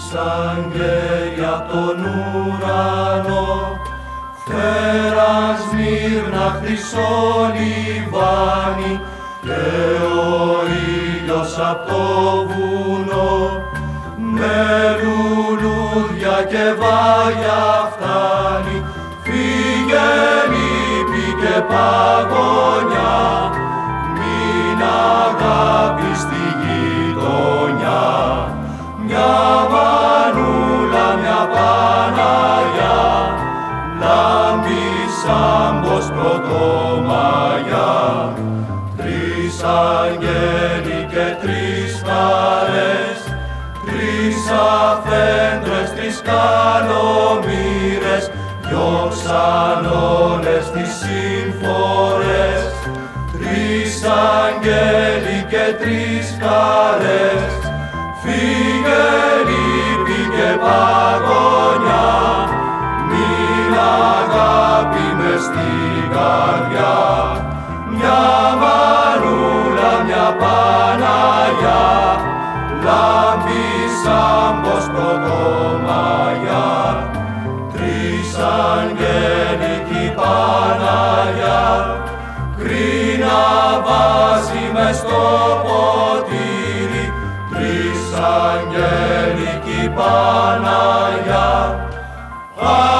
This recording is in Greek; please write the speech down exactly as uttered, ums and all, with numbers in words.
αγγέλοι απ' τον ουρανό, φέραν Σμύρνα χρυσό λιβάνι και ο ήλιος απ' το βουνό, με λουλούδια και βάγια φτάνει. Φύγε λύπη και παγωνιά, μην αγάπη στη γειτονιά. Μια μανούλα, μια Παναγιά, λάμπει σαν πως πρωτομαγιά. Τρεις αγγέλοι και τρεις χαρές, τρεις αφέντρες, τρεις καλομήρες, διώξαν όλες τις συμφορές. Τρεις αγγέλοι και τρεις χαρές, φύγε λύπη και παγωνιά, μην αγάπη μες στην καρδιά. Μια μανούλα, μια Παναγιά, λάμπει σαν πως πρωτομαγιά. Τρεις αγγέλοι κι η Παναγιά, κρίνα βάζει μες στο ποτήρι. Τρεις αγγέλοι κι η Παναγιά,